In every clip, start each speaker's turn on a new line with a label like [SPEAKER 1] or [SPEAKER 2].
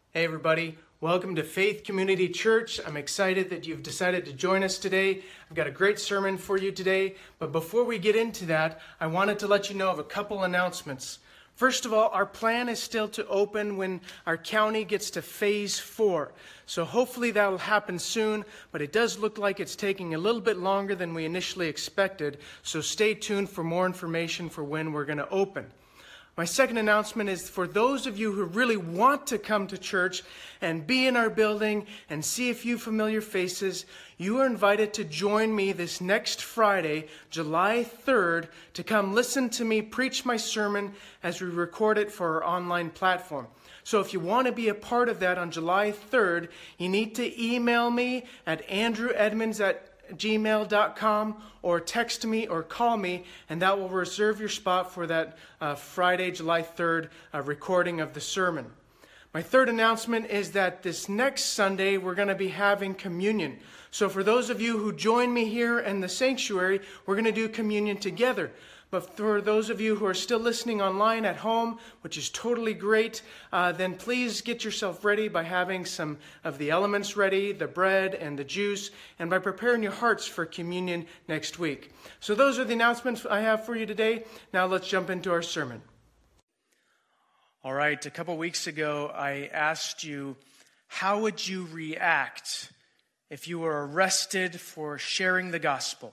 [SPEAKER 1] Hey everybody, welcome to Faith Community Church. I'm excited that you've decided to join us today. I've got a great sermon for you today, but before we get into that, I wanted to let you know of a couple announcements. First of all, our plan is still to open when our county gets to phase 4. So hopefully that will happen soon, but it does look like it's taking a little bit longer than we initially expected, so stay tuned for more information for when we're going to open. My second announcement is for those of you who really want to come to church and be in our building and see a few familiar faces, you are invited to join me this next Friday, July 3rd, to come listen to me preach my sermon as we record it for our online platform. So if you want to be a part of that on July 3rd, you need to email me at andrewedmonds@gmail.com or text me or call me, and that will reserve your spot for that Friday, July 3rd recording of the sermon. My third announcement is that this next Sunday we're going to be having communion. So for those of you who join me here in the sanctuary, we're going to do communion together. But for those of you who are still listening online at home, which is totally great, then please get yourself ready by having some of the elements ready, the bread and the juice, and by preparing your hearts for communion next week. So those are the announcements I have for you today. Now let's jump into our sermon. All right, a couple weeks ago, I asked you, how would you react if you were arrested for sharing the gospel?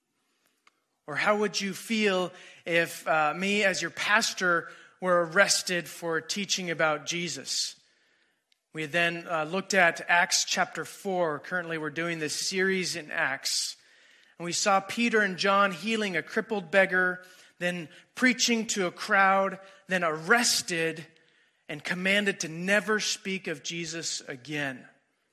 [SPEAKER 1] Or how would you feel if me as your pastor were arrested for teaching about Jesus? We then looked at Acts chapter 4. Currently we're doing this series in Acts. And we saw Peter and John healing a crippled beggar, then preaching to a crowd, then arrested and commanded to never speak of Jesus again.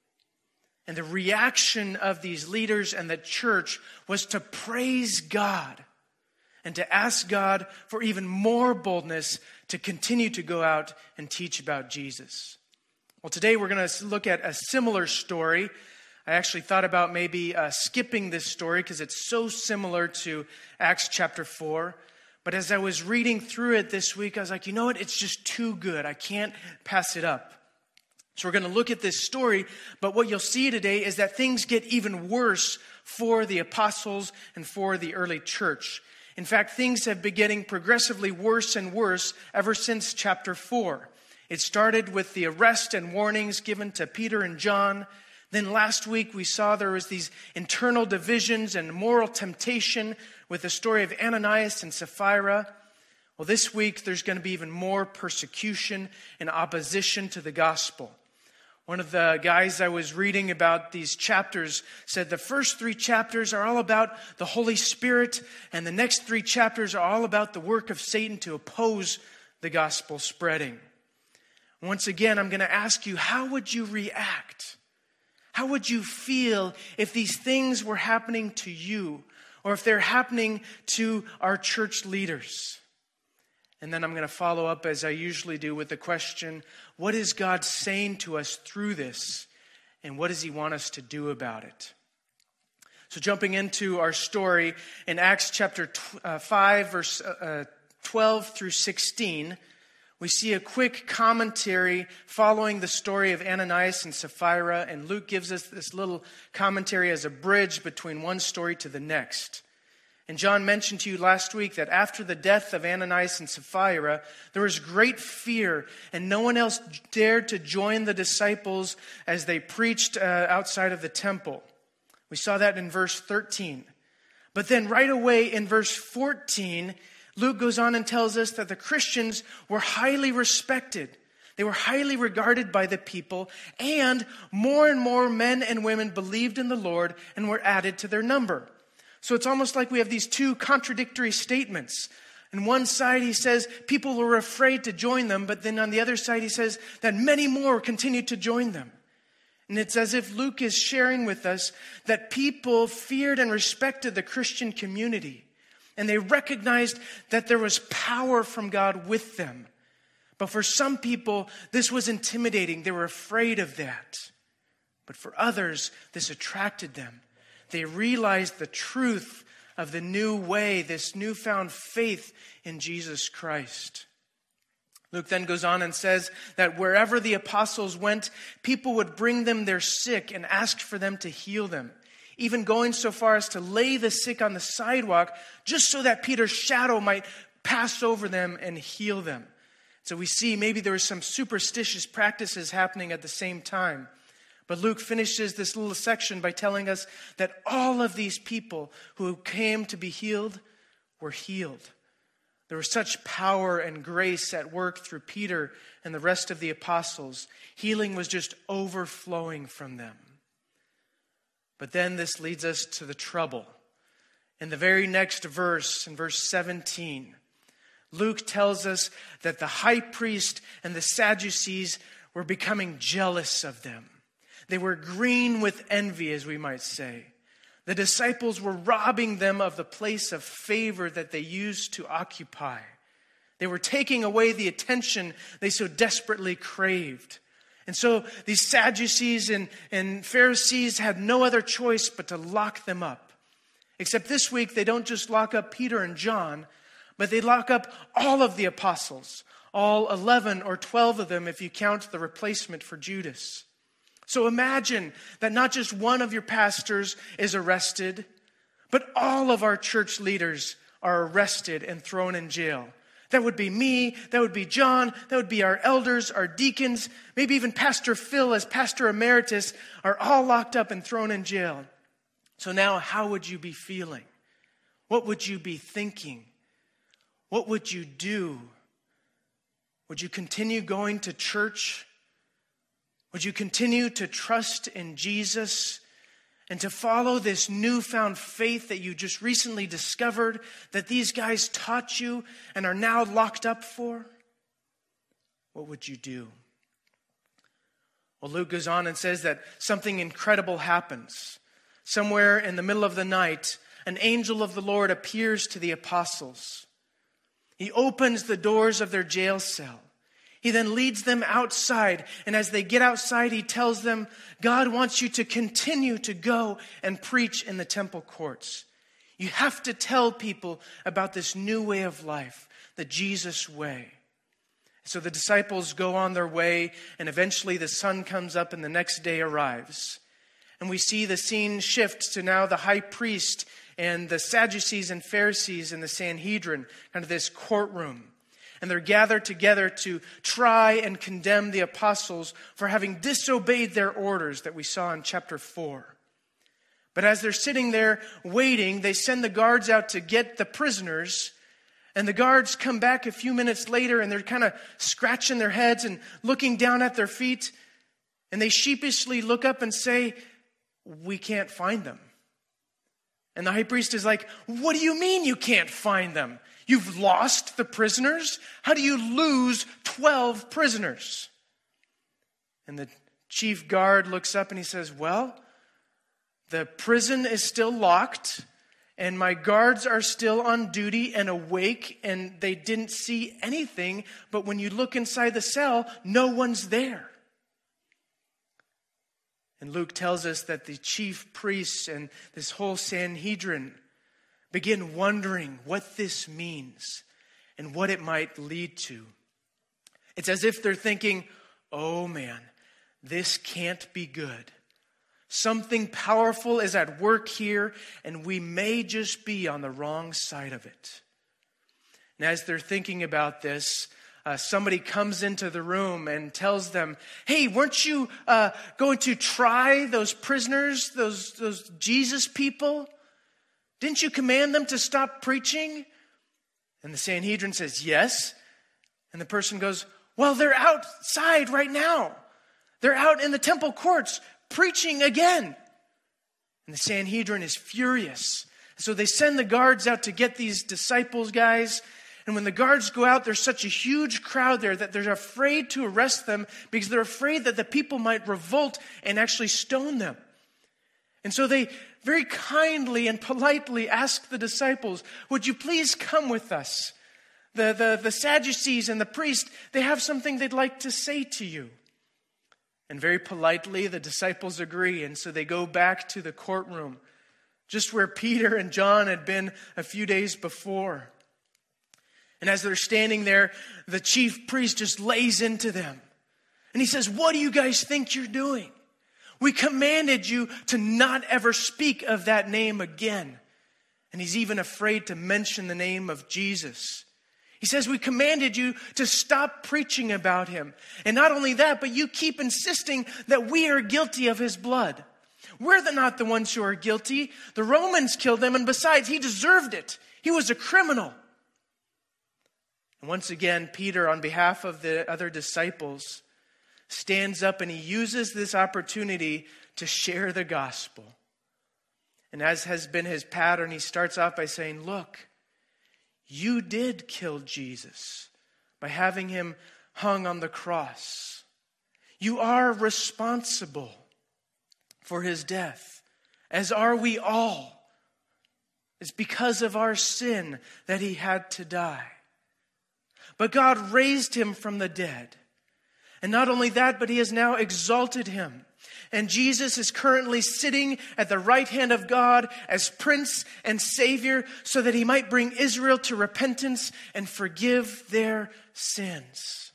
[SPEAKER 1] And the reaction of these leaders and the church was to praise God and to ask God for even more boldness to continue to go out and teach about Jesus. Well, today we're going to look at a similar story. I actually thought about maybe skipping this story because it's so similar to Acts chapter 4. But as I was reading through it this week, I was like, you know what? It's just too good. I can't pass it up. So we're going to look at this story, but what you'll see today is that things get even worse for the apostles and for the early church. In fact, things have been getting progressively worse and worse ever since chapter 4. It started with the arrest and warnings given to Peter and John. Then last week we saw there was these internal divisions and moral temptation with the story of Ananias and Sapphira. Well, this week there's going to be even more persecution and opposition to the gospel. One of the guys I was reading about these chapters said the first 3 chapters are all about the Holy Spirit, and the next 3 chapters are all about the work of Satan to oppose the gospel spreading. Once again, I'm going to ask you, how would you react? How would you feel if these things were happening to you, or if they're happening to our church leaders? And then I'm going to follow up, as I usually do, with the question, what is God saying to us through this? And what does He want us to do about it? So jumping into our story in Acts chapter 5, verse 12 through 16, we see a quick commentary following the story of Ananias and Sapphira. And Luke gives us this little commentary as a bridge between one story to the next. And John mentioned to you last week that after the death of Ananias and Sapphira, there was great fear, and no one else dared to join the disciples as they preached outside of the temple. We saw that in verse 13. But then right away in verse 14, Luke goes on and tells us that the Christians were highly respected. They were highly regarded by the people, and more men and women believed in the Lord and were added to their number. So it's almost like we have these 2 contradictory statements. On one side, he says people were afraid to join them, but then on the other side, he says that many more continued to join them. And it's as if Luke is sharing with us that people feared and respected the Christian community, and they recognized that there was power from God with them. But for some people, this was intimidating. They were afraid of that. But for others, this attracted them. They realized the truth of the new way, this newfound faith in Jesus Christ. Luke then goes on and says that wherever the apostles went, people would bring them their sick and ask for them to heal them, even going so far as to lay the sick on the sidewalk just so that Peter's shadow might pass over them and heal them. So we see maybe there were some superstitious practices happening at the same time. But Luke finishes this little section by telling us that all of these people who came to be healed were healed. There was such power and grace at work through Peter and the rest of the apostles. Healing was just overflowing from them. But then this leads us to the trouble. In the very next verse, in verse 17, Luke tells us that the high priest and the Sadducees were becoming jealous of them. They were green with envy, as we might say. The disciples were robbing them of the place of favor that they used to occupy. They were taking away the attention they so desperately craved. And so these Sadducees and Pharisees had no other choice but to lock them up. Except this week, they don't just lock up Peter and John, but they lock up all of the apostles, all 11 or 12 of them if you count the replacement for Judas. So imagine that not just one of your pastors is arrested, but all of our church leaders are arrested and thrown in jail. That would be me, that would be John, that would be our elders, our deacons, maybe even Pastor Phil as Pastor Emeritus are all locked up and thrown in jail. So now how would you be feeling? What would you be thinking? What would you do? Would you continue going to church? Would you continue to trust in Jesus and to follow this newfound faith that you just recently discovered that these guys taught you and are now locked up for? What would you do? Well, Luke goes on and says that something incredible happens. Somewhere in the middle of the night, an angel of the Lord appears to the apostles. He opens the doors of their jail cell. He then leads them outside, and as they get outside, he tells them, God wants you to continue to go and preach in the temple courts. You have to tell people about this new way of life, the Jesus way. So the disciples go on their way, and eventually the sun comes up and the next day arrives. And we see the scene shift to now the high priest and the Sadducees and Pharisees and the Sanhedrin, kind of this courtroom. And they're gathered together to try and condemn the apostles for having disobeyed their orders that we saw in chapter 4. But as they're sitting there waiting, they send the guards out to get the prisoners. And the guards come back a few minutes later and they're kind of scratching their heads and looking down at their feet. And they sheepishly look up and say, we can't find them. And the high priest is like, what do you mean you can't find them? You've lost the prisoners? How do you lose 12 prisoners? And the chief guard looks up and he says, well, the prison is still locked and my guards are still on duty and awake and they didn't see anything. But when you look inside the cell, no one's there. And Luke tells us that the chief priests and this whole Sanhedrin begin wondering what this means and what it might lead to. It's as if they're thinking, oh man, this can't be good. Something powerful is at work here and we may just be on the wrong side of it. And as they're thinking about this, somebody comes into the room and tells them, hey, weren't you going to try those prisoners, those Jesus people? Didn't you command them to stop preaching? And the Sanhedrin says, yes. And the person goes, well, they're outside right now. They're out in the temple courts preaching again. And the Sanhedrin is furious. So they send the guards out to get these disciples, guys. And when the guards go out, there's such a huge crowd there that they're afraid to arrest them because they're afraid that the people might revolt and actually stone them. And so they very kindly and politely ask the disciples, would you please come with us? The Sadducees and the priest, they have something they'd like to say to you. And very politely, the disciples agree. And so they go back to the courtroom, just where Peter and John had been a few days before. And as they're standing there, the chief priest just lays into them. And he says, what do you guys think you're doing? We commanded you to not ever speak of that name again. And he's even afraid to mention the name of Jesus. He says, we commanded you to stop preaching about him. And not only that, but you keep insisting that we are guilty of his blood. We're not the ones who are guilty. The Romans killed him, and besides, he deserved it. He was a criminal. And once again, Peter, on behalf of the other disciples, stands up and he uses this opportunity to share the gospel. And as has been his pattern, he starts off by saying, look, you did kill Jesus by having him hung on the cross. You are responsible for his death, as are we all. It's because of our sin that he had to die. But God raised him from the dead. And not only that, but he has now exalted him. And Jesus is currently sitting at the right hand of God as Prince and Savior so that he might bring Israel to repentance and forgive their sins.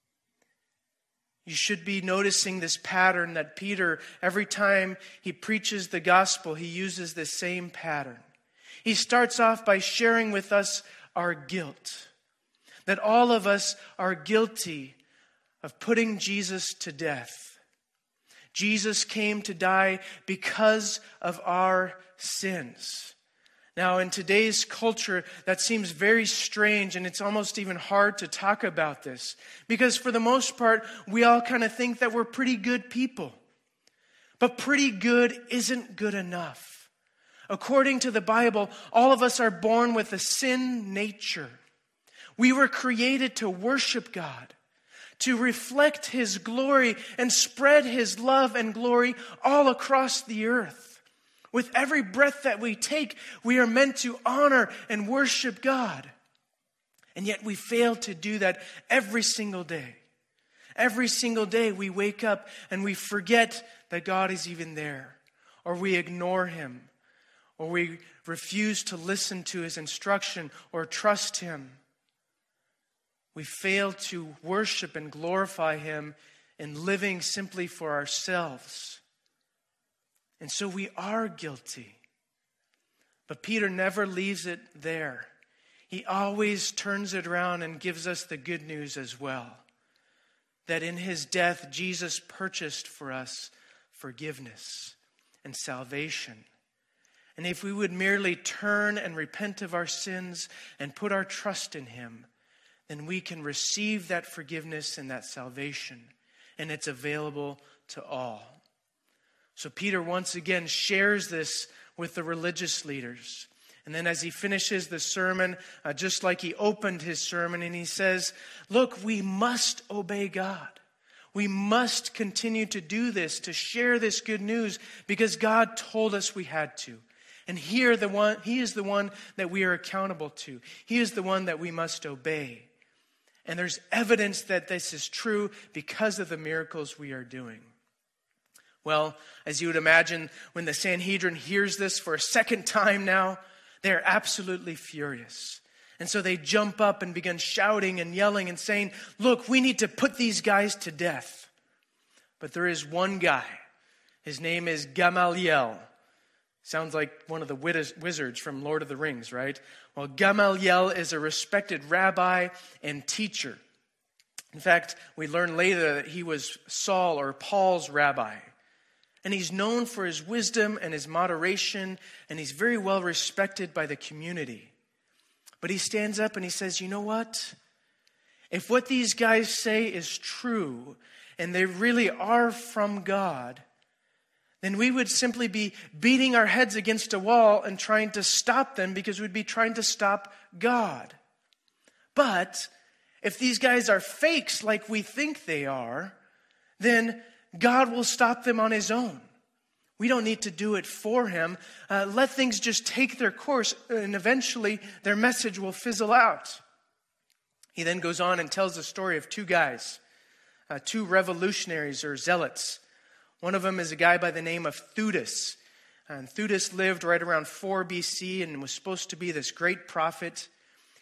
[SPEAKER 1] You should be noticing this pattern that Peter, every time he preaches the gospel, he uses the same pattern. He starts off by sharing with us our guilt. That all of us are guilty of putting Jesus to death. Jesus came to die because of our sins. Now, in today's culture, that seems very strange, and it's almost even hard to talk about this. Because for the most part, we all kind of think that we're pretty good people. But pretty good isn't good enough. According to the Bible, all of us are born with a sin nature. We were created to worship God, to reflect his glory and spread his love and glory all across the earth. With every breath that we take, we are meant to honor and worship God. And yet we fail to do that every single day. Every single day we wake up and we forget that God is even there. Or we ignore him. Or we refuse to listen to his instruction or trust him. We fail to worship and glorify him in living simply for ourselves. And so we are guilty. But Peter never leaves it there. He always turns it around and gives us the good news as well. That in his death, Jesus purchased for us forgiveness and salvation. And if we would merely turn and repent of our sins and put our trust in him, then we can receive that forgiveness and that salvation. And it's available to all. So Peter once again shares this with the religious leaders. And then as he finishes the sermon, just like he opened his sermon, and he says, look, we must obey God. We must continue to do this, to share this good news, because God told us we had to. And he is the one that we are accountable to. He is the one that we must obey. And there's evidence that this is true because of the miracles we are doing. Well, as you would imagine, when the Sanhedrin hears this for a second time now, they're absolutely furious. And so they jump up and begin shouting and yelling and saying, look, we need to put these guys to death. But there is one guy. His name is Gamaliel. Sounds like one of the wizards from Lord of the Rings, right? Well, Gamaliel is a respected rabbi and teacher. In fact, we learn later that he was Saul or Paul's rabbi. And he's known for his wisdom and his moderation, and he's very well respected by the community. But he stands up and he says, you know what? If what these guys say is true, and they really are from God, then we would simply be beating our heads against a wall and trying to stop them because we'd be trying to stop God. But if these guys are fakes like we think they are, then God will stop them on his own. We don't need to do it for him. Let things just take their course, and eventually their message will fizzle out. He then goes on and tells the story of two guys, two revolutionaries or zealots. One of them is a guy by the name of Theudas. And Theudas lived right around 4 BC and was supposed to be this great prophet.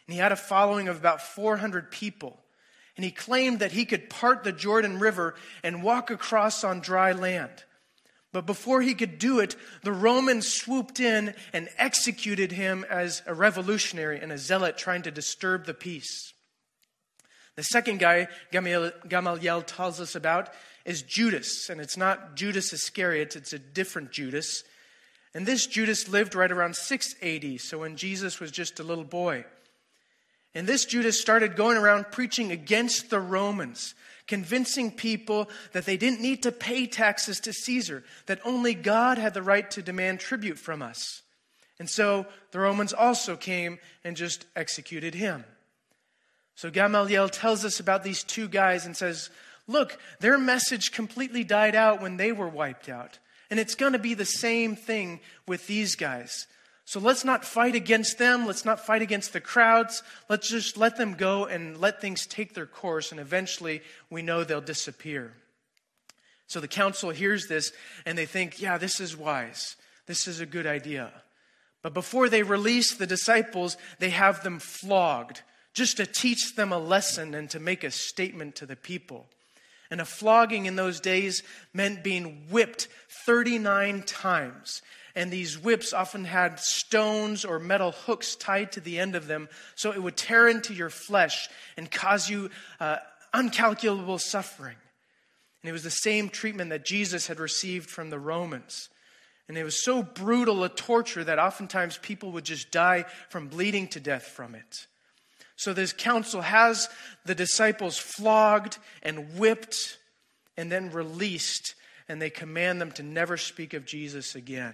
[SPEAKER 1] and he had a following of about 400 people. And he claimed that he could part the Jordan River and walk across on dry land. But before he could do it, the Romans swooped in and executed him as a revolutionary and a zealot trying to disturb the peace. The second guy Gamaliel tells us about is Judas. And it's not Judas Iscariot, it's a different Judas. And this Judas lived right around 6 AD, so when Jesus was just a little boy. And this Judas started going around preaching against the Romans, convincing people that they didn't need to pay taxes to Caesar, that only God had the right to demand tribute from us. And so the Romans also came and just executed him. So Gamaliel tells us about these two guys and says, look, their message completely died out when they were wiped out. And it's going to be the same thing with these guys. So let's not fight against them. Let's not fight against the crowds. Let's just let them go and let things take their course. And eventually we know they'll disappear. So the council hears this and they think, yeah, this is wise. This is a good idea. But before they release the disciples, they have them flogged just to teach them a lesson and to make a statement to the people. And a flogging in those days meant being whipped 39 times. And these whips often had stones or metal hooks tied to the end of them, so it would tear into your flesh and cause you uncalculable suffering. And it was the same treatment that Jesus had received from the Romans. And it was so brutal a torture that oftentimes people would just die from bleeding to death from it. So this council has the disciples flogged and whipped and then released, and they command them to never speak of Jesus again.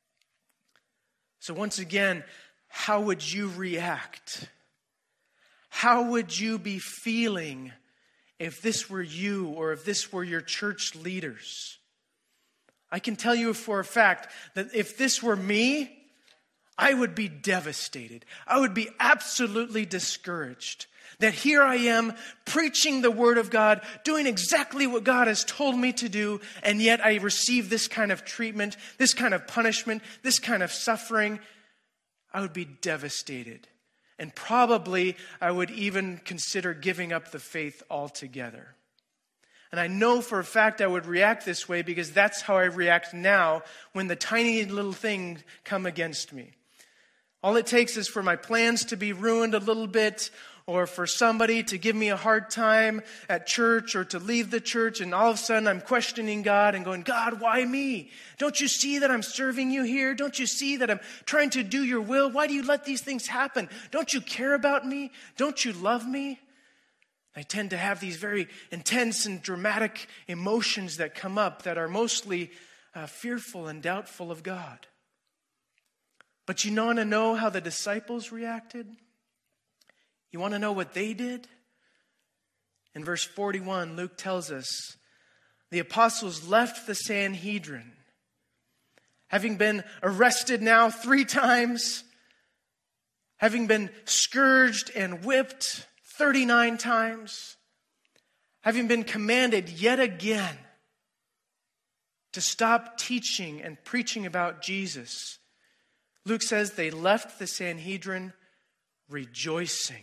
[SPEAKER 1] So once again, how would you react? How would you be feeling if this were you or if this were your church leaders? I can tell you for a fact that if this were me, I would be devastated. I would be absolutely discouraged. That here I am preaching the word of God, doing exactly what God has told me to do, and yet I receive this kind of treatment, this kind of punishment, this kind of suffering. I would be devastated. And probably I would even consider giving up the faith altogether. And I know for a fact I would react this way because that's how I react now when the tiny little things come against me. All it takes is for my plans to be ruined a little bit, or for somebody to give me a hard time at church or to leave the church, and all of a sudden I'm questioning God and going, God, why me? Don't you see that I'm serving you here? Don't you see that I'm trying to do your will? Why do you let these things happen? Don't you care about me? Don't you love me? I tend to have these very intense and dramatic emotions that come up that are mostly fearful and doubtful of God. But you want to know how the disciples reacted? You want to know what they did? In verse 41, Luke tells us, the apostles left the Sanhedrin, having been arrested now 3 times, having been scourged and whipped 39 times, having been commanded yet again to stop teaching and preaching about Jesus. Luke says they left the Sanhedrin rejoicing.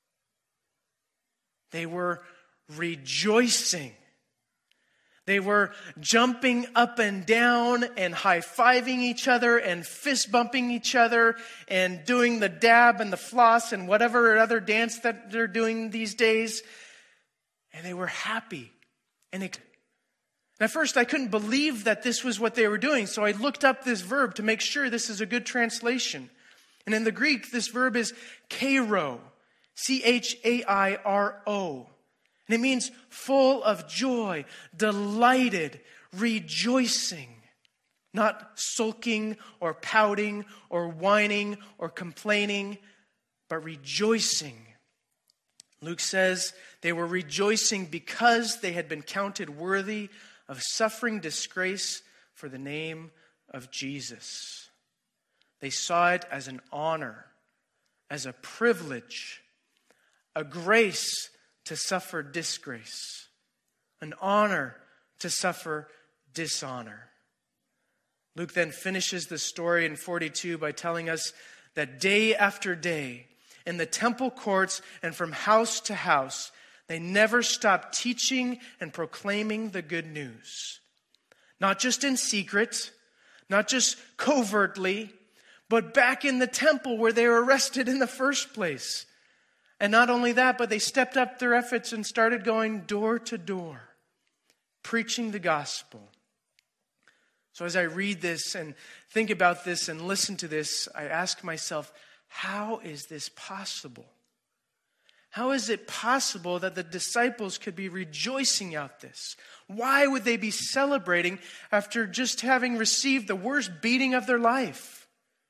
[SPEAKER 1] They were rejoicing. They were jumping up and down and high-fiving each other and fist-bumping each other and doing the dab and the floss and whatever other dance that they're doing these days. And they were happy. And at first I couldn't believe that this was what they were doing, so I looked up this verb to make sure this is a good translation. And in the Greek, this verb is chairo, chairo. And it means full of joy, delighted, rejoicing. Not sulking or pouting or whining or complaining, but rejoicing. Luke says they were rejoicing because they had been counted worthy of suffering disgrace for the name of Jesus. They saw it as an honor, as a privilege, a grace to suffer disgrace, an honor to suffer dishonor. Luke then finishes the story in 42 by telling us that day after day, in the temple courts and from house to house. They never stopped teaching and proclaiming the good news. Not just in secret, not just covertly, but back in the temple where they were arrested in the first place. And not only that, but they stepped up their efforts and started going door to door, preaching the gospel. So as I read this and think about this and listen to this, I ask myself, how is this possible? How is it possible that the disciples could be rejoicing out this? Why would they be celebrating after just having received the worst beating of their life?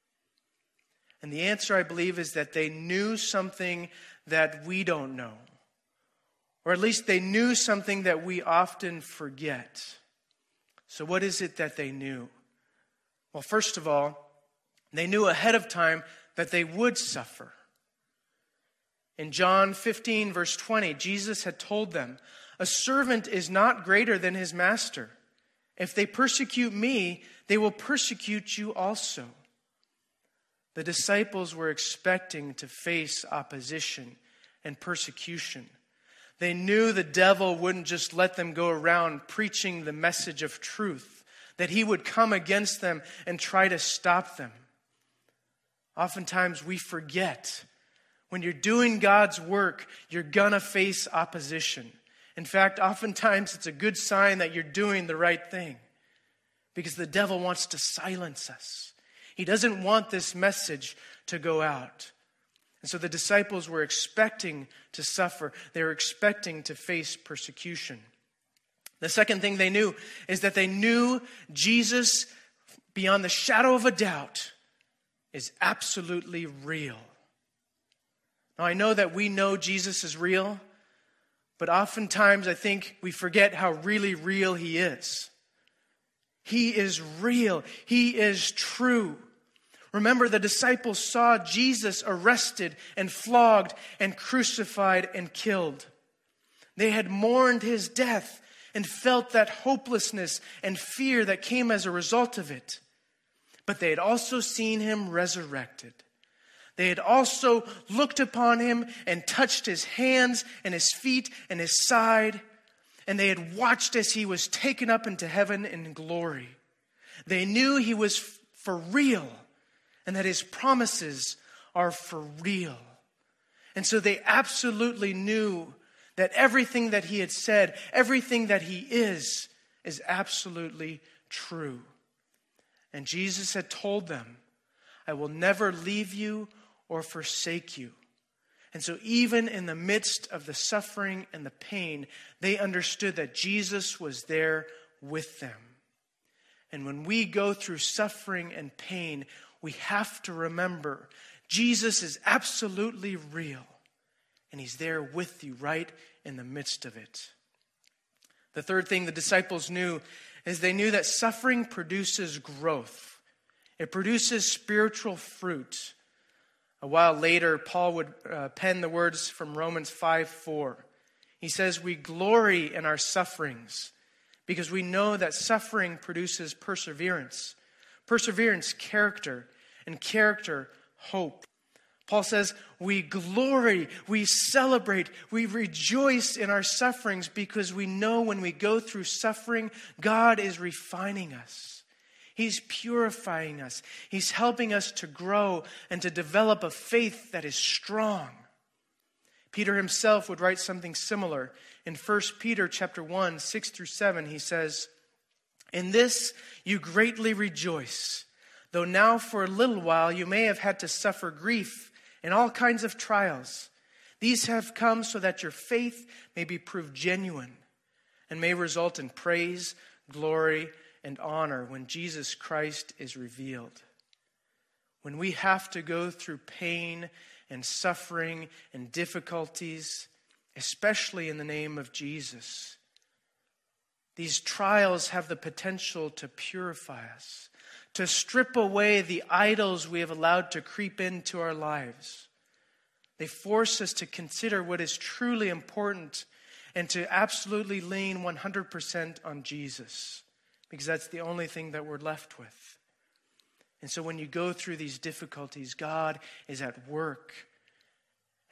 [SPEAKER 1] And the answer, I believe, is that they knew something that we don't know. Or at least they knew something that we often forget. So what is it that they knew? Well, first of all, they knew ahead of time that they would suffer. In John 15, verse 20, Jesus had told them, "A servant is not greater than his master. If they persecute me, they will persecute you also." The disciples were expecting to face opposition and persecution. They knew the devil wouldn't just let them go around preaching the message of truth, that he would come against them and try to stop them. Oftentimes we forget, when you're doing God's work, you're gonna face opposition. In fact, oftentimes it's a good sign that you're doing the right thing, because the devil wants to silence us. He doesn't want this message to go out. And so the disciples were expecting to suffer. They were expecting to face persecution. The second thing they knew is that they knew Jesus, beyond the shadow of a doubt, is absolutely real. Now, I know that we know Jesus is real, but oftentimes I think we forget how really real he is. He is real. He is true. Remember, the disciples saw Jesus arrested and flogged and crucified and killed. They had mourned his death and felt that hopelessness and fear that came as a result of it. But they had also seen him resurrected. They had also looked upon him and touched his hands and his feet and his side. And they had watched as he was taken up into heaven in glory. They knew he was for real and that his promises are for real. And so they absolutely knew that everything that he had said, everything that he is absolutely true. And Jesus had told them, "I will never leave you or forsake you." And so even in the midst of the suffering and the pain, they understood that Jesus was there with them. And when we go through suffering and pain, we have to remember Jesus is absolutely real. And he's there with you right in the midst of it. The third thing the disciples knew is they knew that suffering produces growth. It produces spiritual fruit. A while later, Paul would pen the words from Romans 5:4. He says, "We glory in our sufferings because we know that suffering produces perseverance. Perseverance, character, and character, hope." Paul says, we glory, we celebrate, we rejoice in our sufferings because we know when we go through suffering, God is refining us. He's purifying us. He's helping us to grow and to develop a faith that is strong. Peter himself would write something similar. In 1 Peter chapter 1, 6 through 7, he says, "In this you greatly rejoice, though now for a little while you may have had to suffer grief and all kinds of trials. These have come so that your faith may be proved genuine and may result in praise, glory, and honor when Jesus Christ is revealed." When we have to go through pain and suffering and difficulties, especially in the name of Jesus, these trials have the potential to purify us, to strip away the idols we have allowed to creep into our lives. They force us to consider what is truly important and to absolutely lean 100% on Jesus, because that's the only thing that we're left with. And so when you go through these difficulties, God is at work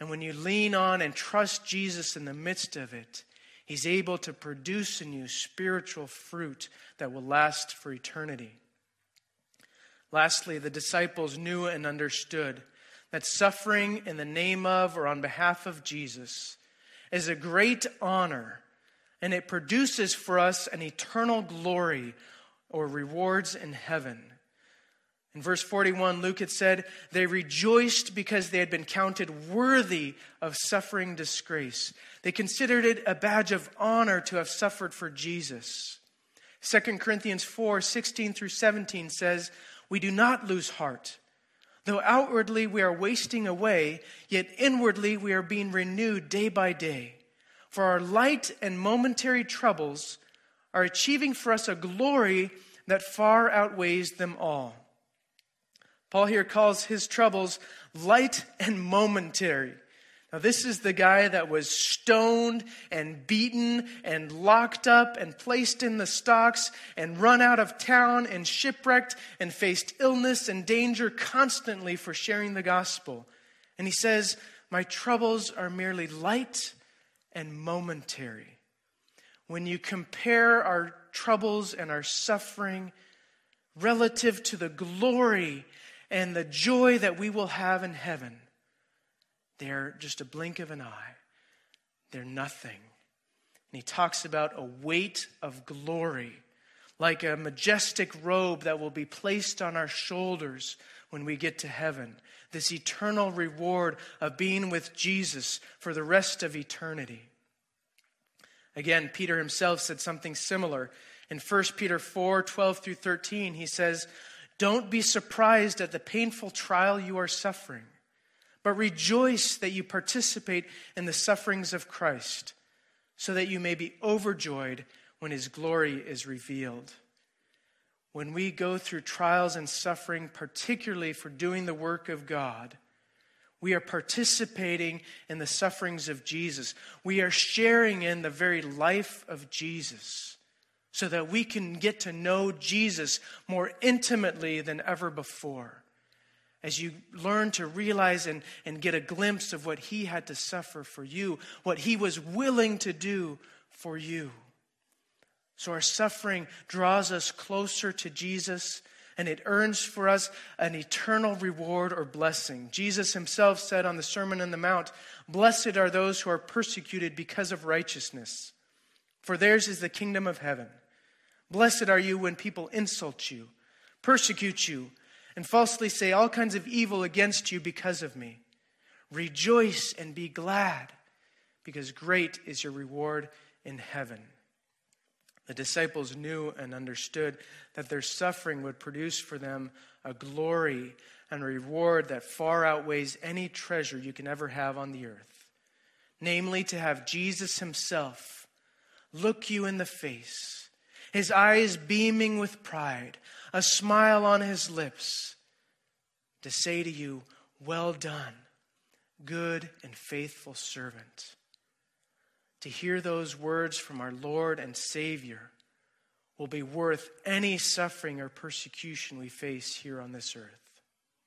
[SPEAKER 1] And when you lean on and trust Jesus in the midst of it, he's able to produce in you spiritual fruit that will last for eternity. Lastly, the disciples knew and understood that suffering in the name of or on behalf of Jesus is a great honor, and it produces for us an eternal glory or rewards in heaven. In verse 41, Luke had said, they rejoiced because they had been counted worthy of suffering disgrace. They considered it a badge of honor to have suffered for Jesus. 2 Corinthians 4:16-17 says, we do not lose heart. Though outwardly we are wasting away, yet inwardly we are being renewed day by day. For our light and momentary troubles are achieving for us a glory that far outweighs them all. Paul here calls his troubles light and momentary. Now, this is the guy that was stoned and beaten and locked up and placed in the stocks and run out of town and shipwrecked and faced illness and danger constantly for sharing the gospel. And he says, my troubles are merely light and momentary. When you compare our troubles and our suffering relative to the glory and the joy that we will have in heaven, they're just a blink of an eye. They're nothing. And he talks about a weight of glory, like a majestic robe that will be placed on our shoulders when we get to heaven. This eternal reward of being with Jesus for the rest of eternity. Again, Peter himself said something similar. In 1 Peter 4:12-13, he says, don't be surprised at the painful trial you are suffering, but rejoice that you participate in the sufferings of Christ, so that you may be overjoyed when his glory is revealed. When we go through trials and suffering, particularly for doing the work of God, we are participating in the sufferings of Jesus. We are sharing in the very life of Jesus, so that we can get to know Jesus more intimately than ever before. As you learn to realize and get a glimpse of what he had to suffer for you, what he was willing to do for you. So our suffering draws us closer to Jesus, and it earns for us an eternal reward or blessing. Jesus himself said on the Sermon on the Mount, blessed are those who are persecuted because of righteousness, for theirs is the kingdom of heaven. Blessed are you when people insult you, persecute you, and falsely say all kinds of evil against you because of me. Rejoice and be glad, because great is your reward in heaven. The disciples knew and understood that their suffering would produce for them a glory and a reward that far outweighs any treasure you can ever have on the earth. Namely, to have Jesus himself look you in the face, his eyes beaming with pride, a smile on his lips, to say to you, well done, good and faithful servant. To hear those words from our Lord and Savior will be worth any suffering or persecution we face here on this earth.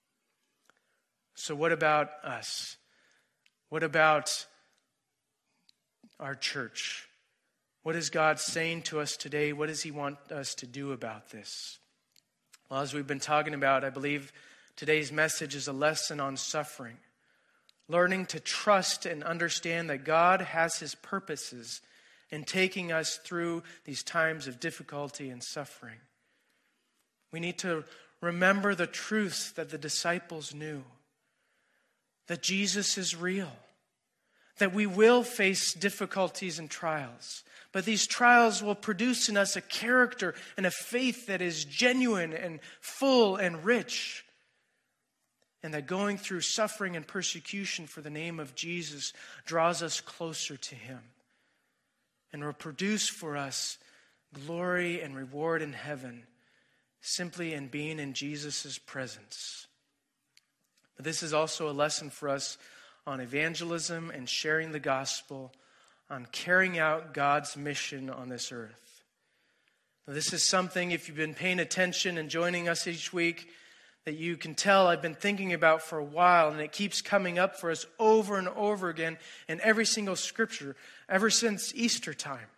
[SPEAKER 1] So what about us? What about our church? What is God saying to us today? What does he want us to do about this? Well, as we've been talking about, I believe today's message is a lesson on suffering. Learning to trust and understand that God has his purposes in taking us through these times of difficulty and suffering. We need to remember the truths that the disciples knew. That Jesus is real. That we will face difficulties and trials. But these trials will produce in us a character and a faith that is genuine and full and rich. And that going through suffering and persecution for the name of Jesus draws us closer to him. And will produce for us glory and reward in heaven simply in being in Jesus' presence. But this is also a lesson for us on evangelism and sharing the gospel, on carrying out God's mission on this earth. Now, this is something, if you've been paying attention and joining us each week, that you can tell I've been thinking about for a while, and it keeps coming up for us over and over again in every single scripture ever since Easter time.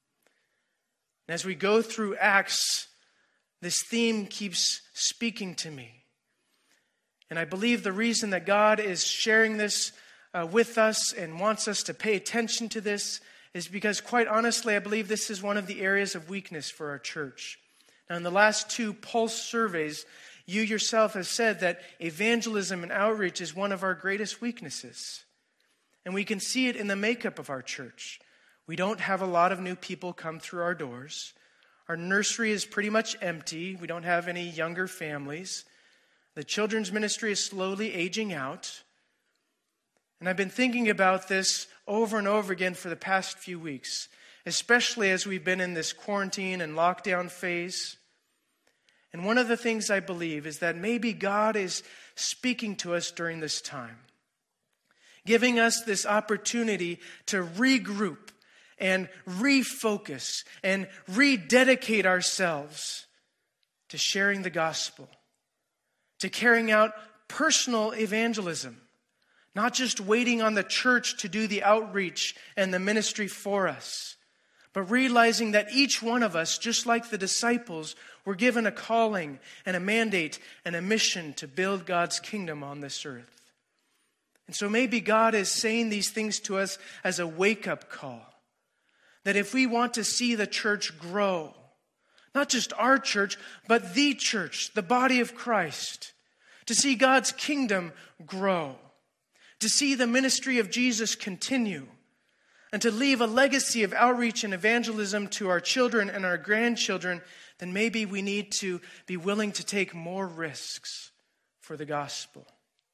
[SPEAKER 1] And as we go through Acts, this theme keeps speaking to me. And I believe the reason that God is sharing this with us and wants us to pay attention to this is because, quite honestly, I believe this is one of the areas of weakness for our church. Now, in the last 2 Pulse surveys, you yourself have said that evangelism and outreach is one of our greatest weaknesses. And we can see it in the makeup of our church. We don't have a lot of new people come through our doors. Our nursery is pretty much empty. We don't have any younger families. The children's ministry is slowly aging out. And I've been thinking about this over and over again for the past few weeks, especially as we've been in this quarantine and lockdown phase. And one of the things I believe is that maybe God is speaking to us during this time, giving us this opportunity to regroup and refocus and rededicate ourselves to sharing the gospel, to carrying out personal evangelism, not just waiting on the church to do the outreach and the ministry for us, but realizing that each one of us, just like the disciples, were given a calling and a mandate and a mission to build God's kingdom on this earth. And so maybe God is saying these things to us as a wake-up call. That if we want to see the church grow, not just our church, but the church, the body of Christ, to see God's kingdom grow, to see the ministry of Jesus continue, and to leave a legacy of outreach and evangelism to our children and our grandchildren, then maybe we need to be willing to take more risks for the gospel.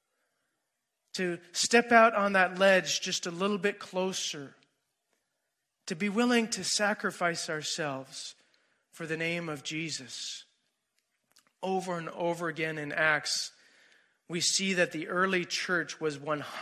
[SPEAKER 1] To step out on that ledge just a little bit closer. To be willing to sacrifice ourselves for the name of Jesus. Over and over again in Acts, we see that the early church was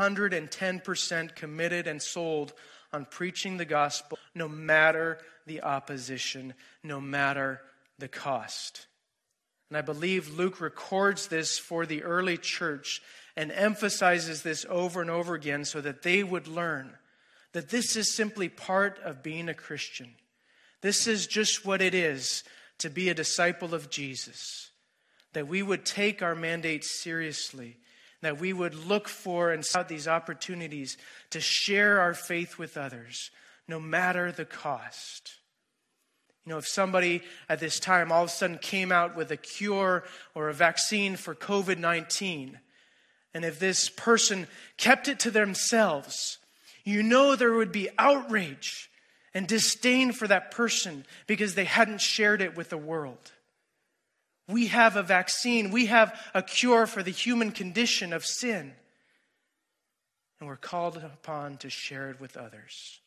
[SPEAKER 1] 110% committed and sold on preaching the gospel, no matter the opposition, no matter the cost. And I believe Luke records this for the early church and emphasizes this over and over again so that they would learn that this is simply part of being a Christian. This is just what it is to be a disciple of Jesus. That we would take our mandate seriously. That we would look for and seek out these opportunities to share our faith with others, no matter the cost. You know, if somebody at this time all of a sudden came out with a cure or a vaccine for COVID-19, and if this person kept it to themselves, you know there would be outrage and disdain for that person because they hadn't shared it with the world. We have a vaccine. We have a cure for the human condition of sin. And we're called upon to share it with others.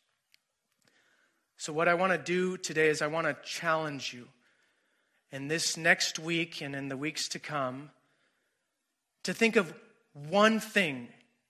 [SPEAKER 1] So what I want to do today is I want to challenge you in this next week and in the weeks to come to think of one thing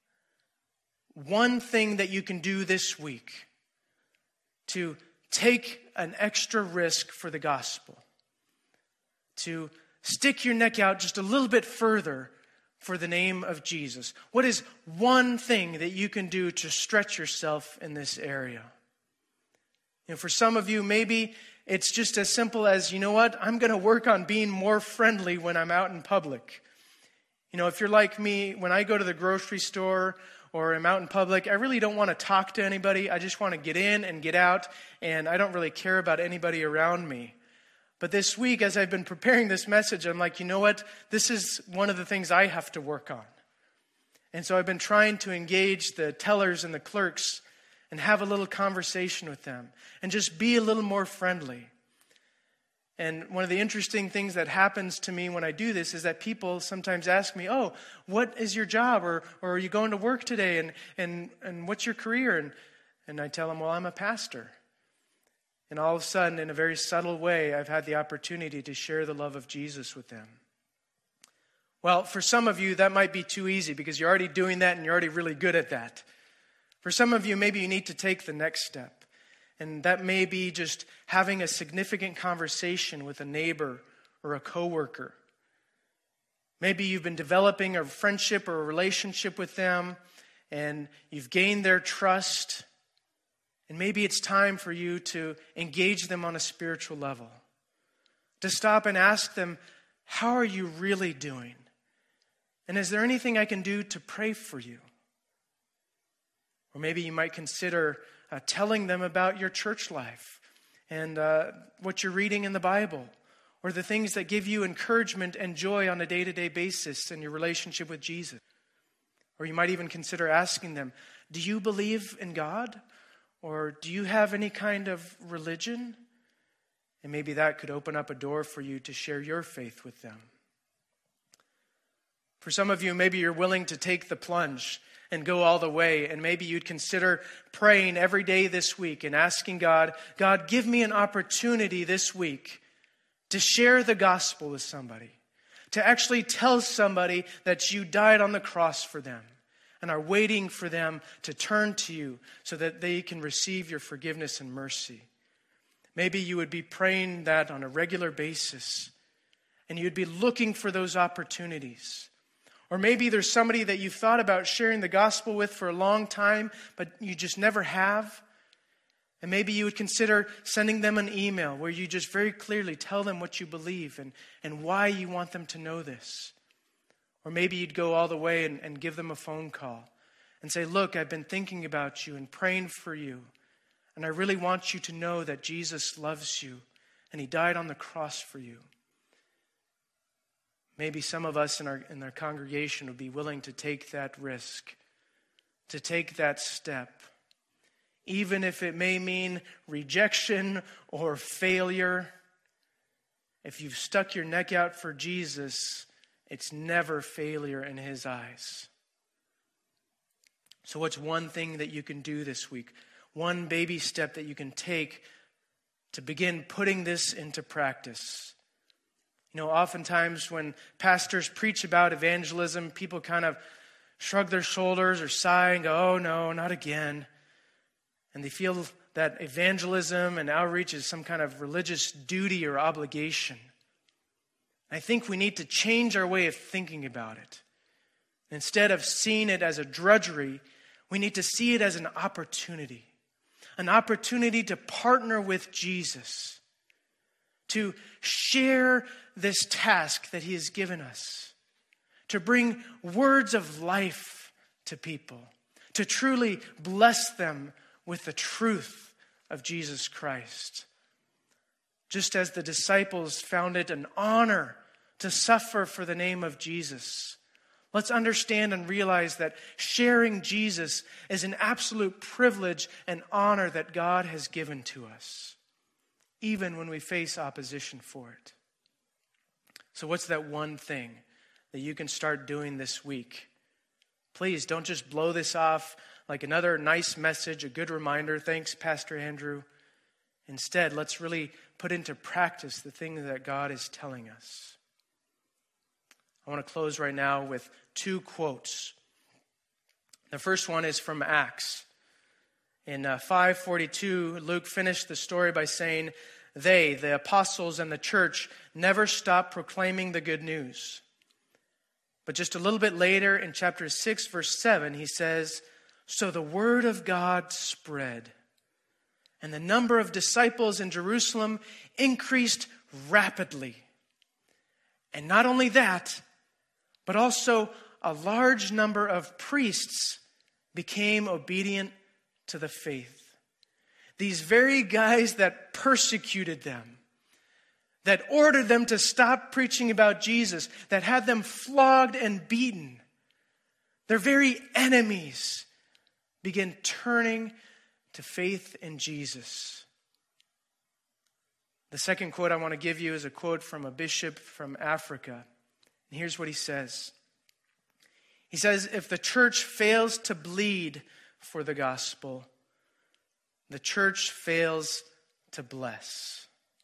[SPEAKER 1] that you can do this week to take an extra risk for the gospel. To stick your neck out just a little bit further for the name of Jesus. What is one thing that you can do to stretch yourself in this area? You know, for some of you, maybe it's just as simple as, you know what, I'm going to work on being more friendly when I'm out in public. You know, if you're like me, when I go to the grocery store or I'm out in public, I really don't want to talk to anybody. I just want to get in and get out, and I don't really care about anybody around me. But this week, as I've been preparing this message, I'm like, you know what? This is one of the things I have to work on. And so I've been trying to engage the tellers and the clerks and have a little conversation with them and just be a little more friendly. And one of the interesting things that happens to me when I do this is that people sometimes ask me, oh, what is your job? Or are you going to work today? And what's your career? And I tell them, well, I'm a pastor. And all of a sudden, in a very subtle way, I've had the opportunity to share the love of Jesus with them. Well, for some of you, that might be too easy because you're already doing that and you're already really good at that. For some of you, maybe you need to take the next step. And that may be just having a significant conversation with a neighbor or a coworker. Maybe you've been developing a friendship or a relationship with them, and you've gained their trust. And maybe it's time for you to engage them on a spiritual level. To stop and ask them, how are you really doing? And is there anything I can do to pray for you? Or maybe you might consider telling them about your church life and what you're reading in the Bible, or the things that give you encouragement and joy on a day-to-day basis in your relationship with Jesus. Or you might even consider asking them, do you believe in God? Or do you have any kind of religion? And maybe that could open up a door for you to share your faith with them. For some of you, maybe you're willing to take the plunge and go all the way. And maybe you'd consider praying every day this week and asking God, God, give me an opportunity this week to share the gospel with somebody. To actually tell somebody that you died on the cross for them and are waiting for them to turn to you so that they can receive your forgiveness and mercy. Maybe you would be praying that on a regular basis, and you'd be looking for those opportunities. Or maybe there's somebody that you've thought about sharing the gospel with for a long time, but you just never have. And maybe you would consider sending them an email where you just very clearly tell them what you believe and why you want them to know this. Or maybe you'd go all the way and give them a phone call and say, look, I've been thinking about you and praying for you. And I really want you to know that Jesus loves you and he died on the cross for you. Maybe some of us in our congregation would be willing to take that risk, to take that step, even if it may mean rejection or failure. If you've stuck your neck out for Jesus, it's never failure in his eyes. So what's one thing that you can do this week? One baby step that you can take to begin putting this into practice. You know, oftentimes when pastors preach about evangelism, people kind of shrug their shoulders or sigh and go, oh no, not again. And they feel that evangelism and outreach is some kind of religious duty or obligation. I think we need to change our way of thinking about it. Instead of seeing it as a drudgery, we need to see it as an opportunity to partner with Jesus, to share this task that he has given us, to bring words of life to people, to truly bless them with the truth of Jesus Christ. Just as the disciples found it an honor to suffer for the name of Jesus, let's understand and realize that sharing Jesus is an absolute privilege and honor that God has given to us, even when we face opposition for it. So what's that one thing that you can start doing this week? Please don't just blow this off like another nice message, a good reminder. Thanks, Pastor Andrew. Instead, let's really put into practice the thing that God is telling us. I want to close right now with two quotes. The first one is from Acts. In 5:42, Luke finished the story by saying, they, the apostles and the church, never stopped proclaiming the good news. But just a little bit later in chapter 6, verse 7, he says, so the word of God spread, and the number of disciples in Jerusalem increased rapidly. And not only that, but also a large number of priests became obedient to the faith. These very guys that persecuted them, that ordered them to stop preaching about Jesus, that had them flogged and beaten, their very enemies began turning to faith in Jesus. The second quote I want to give you is a quote from a bishop from Africa. And here's what he says. He says, if the church fails to bleed for the gospel, the church fails to bless.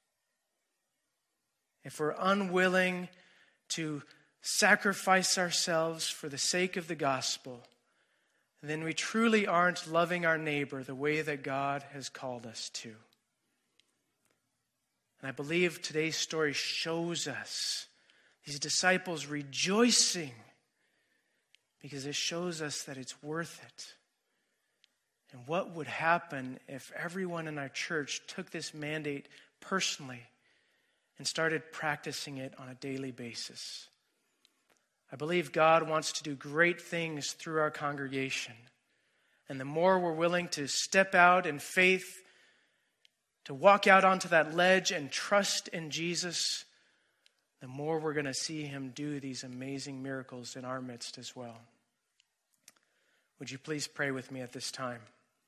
[SPEAKER 1] If we're unwilling to sacrifice ourselves for the sake of the gospel, then we truly aren't loving our neighbor the way that God has called us to. And I believe today's story shows us These disciples rejoicing because it shows us that it's worth it. And what would happen if everyone in our church took this mandate personally and started practicing it on a daily basis? I believe God wants to do great things through our congregation. And the more we're willing to step out in faith, to walk out onto that ledge and trust in Jesus, the more we're going to see him do these amazing miracles in our midst as well. Would you please pray with me at this time?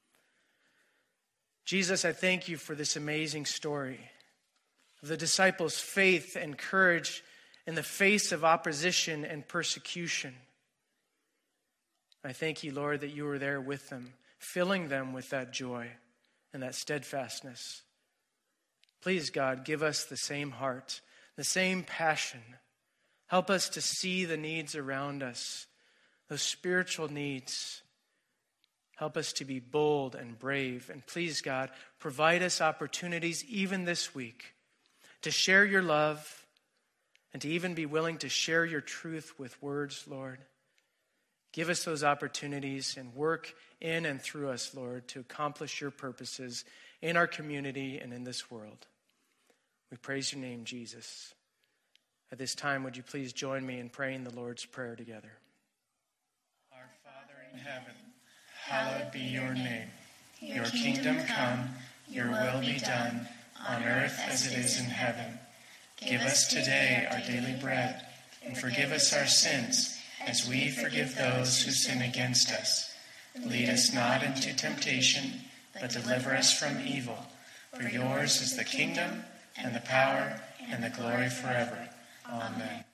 [SPEAKER 1] Jesus, I thank you for this amazing story of the disciples' faith and courage in the face of opposition and persecution. I thank you, Lord, that you were there with them, filling them with that joy and that steadfastness. Please, God, give us the same heart, the same passion. Help us to see the needs around us, those spiritual needs. Help us to be bold and brave. And please, God, provide us opportunities even this week to share your love and to even be willing to share your truth with words, Lord. Give us those opportunities and work in and through us, Lord, to accomplish your purposes in our community and in this world. We praise your name, Jesus. At this time, would you please join me in praying the Lord's Prayer together? Our Father in heaven, hallowed be your name. Your kingdom come, your will be done, on earth as it is in heaven. Give us today our daily bread, and forgive us our sins, as we forgive those who sin against us. Lead us not into temptation, but deliver us from evil. For yours is the kingdom, and the power, and the glory forever. Amen.